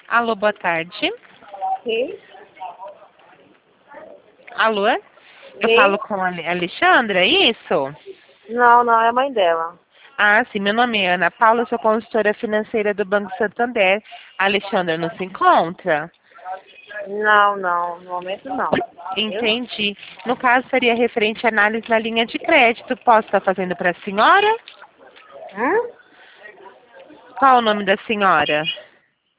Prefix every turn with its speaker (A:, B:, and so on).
A: Alô, boa tarde.
B: Quem?
A: Alô? Eu
B: Quem?
A: falo com a Alexandra, é isso?
B: Não, não, é a mãe dela.
A: Ah, sim, meu nome é Ana Paula, sou consultora financeira do Banco Santander. A Alexandra não se encontra?
B: Não, não, no momento não.
A: Entendi. No caso, seria referente à análise na linha de crédito. Posso estar fazendo para a senhora?
B: Hum?
A: Qual o nome da senhora?